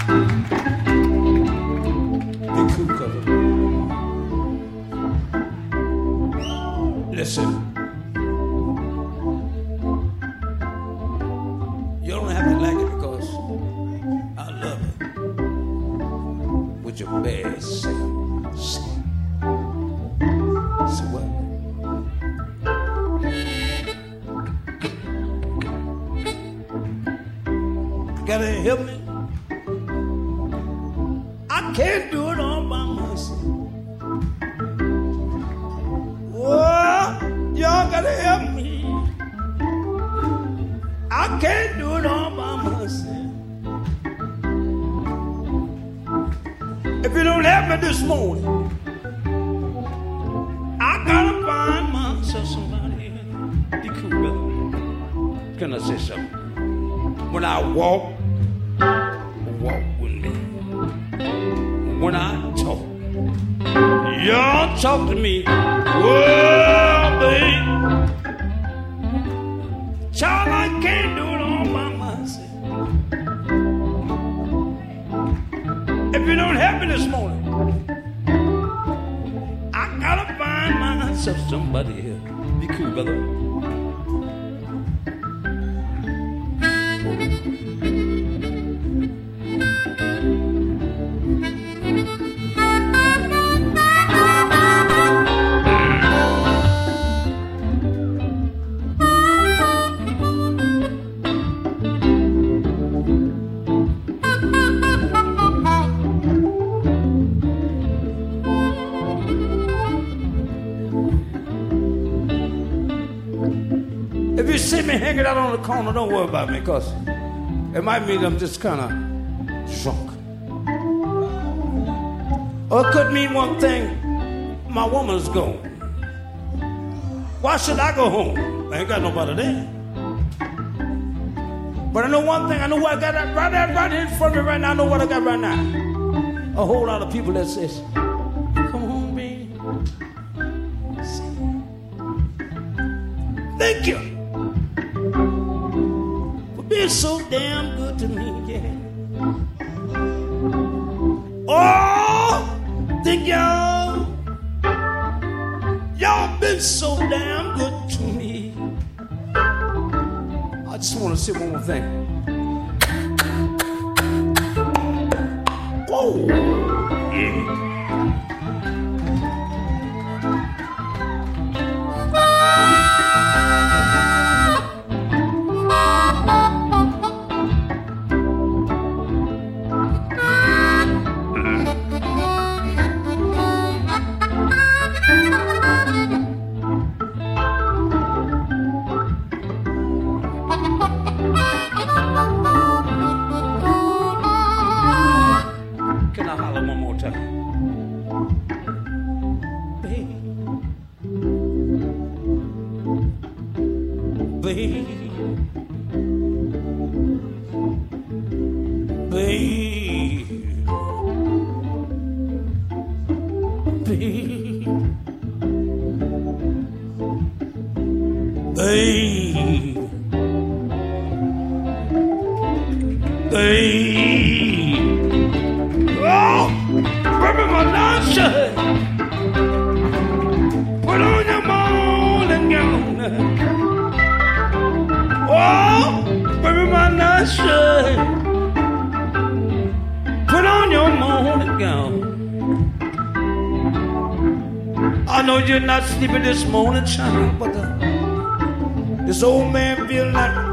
Be cool, cousin. Listen. You don't have to like it because I love it. With your bad self. So what? Gotta help me. I can't do it all by myself. Oh, y'all gotta help me. I can't do it all by myself. If you don't help me this morning, I gotta find myself somebody. Be cool, brother. Can I say something? When I walk with me. When I talk, y'all talk to me. Whoa, babe. Child, I can't do it all by myself. If you don't help me this morning, I gotta find myself somebody here. Be cool, brother. If you see me hanging out on the corner, don't worry about me, because it might mean I'm just kind of drunk. Or it could mean one thing, my woman's gone. Why should I go home? I ain't got nobody there. But I know one thing, I know what I got right in front of me right now. I know what I got right now. A whole lot of people that says, come home, baby. Thank you. Been so damn good to me, yeah. Oh, thank y'all. Y'all been so damn good to me. I just want to say one more thing. Whoa. Yeah. I know you're not sleeping this morning, child, but this old man feels like